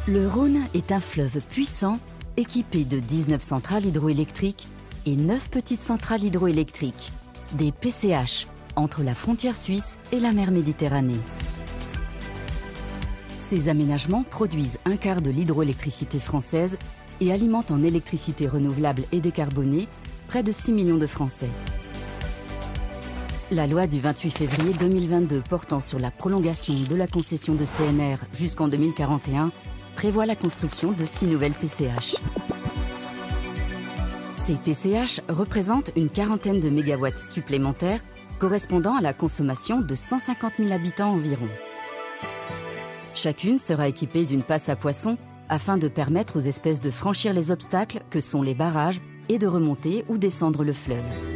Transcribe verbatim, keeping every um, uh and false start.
Le Rhône est un fleuve puissant, équipé de dix-neuf centrales hydroélectriques et neuf petites centrales hydroélectriques, des P C H, entre la frontière suisse et la mer Méditerranée. Ces aménagements produisent un quart de l'hydroélectricité française et alimentent en électricité renouvelable et décarbonée près de six millions de Français. La loi du vingt-huit février deux mille vingt-deux portant sur la prolongation de la concession de C N R jusqu'en deux mille quarante et un prévoit la construction de six nouvelles P C H. Ces P C H représentent une quarantaine de mégawatts supplémentaires correspondant à la consommation de cent cinquante mille habitants environ. Chacune sera équipée d'une passe à poissons afin de permettre aux espèces de franchir les obstacles que sont les barrages et de remonter ou descendre le fleuve.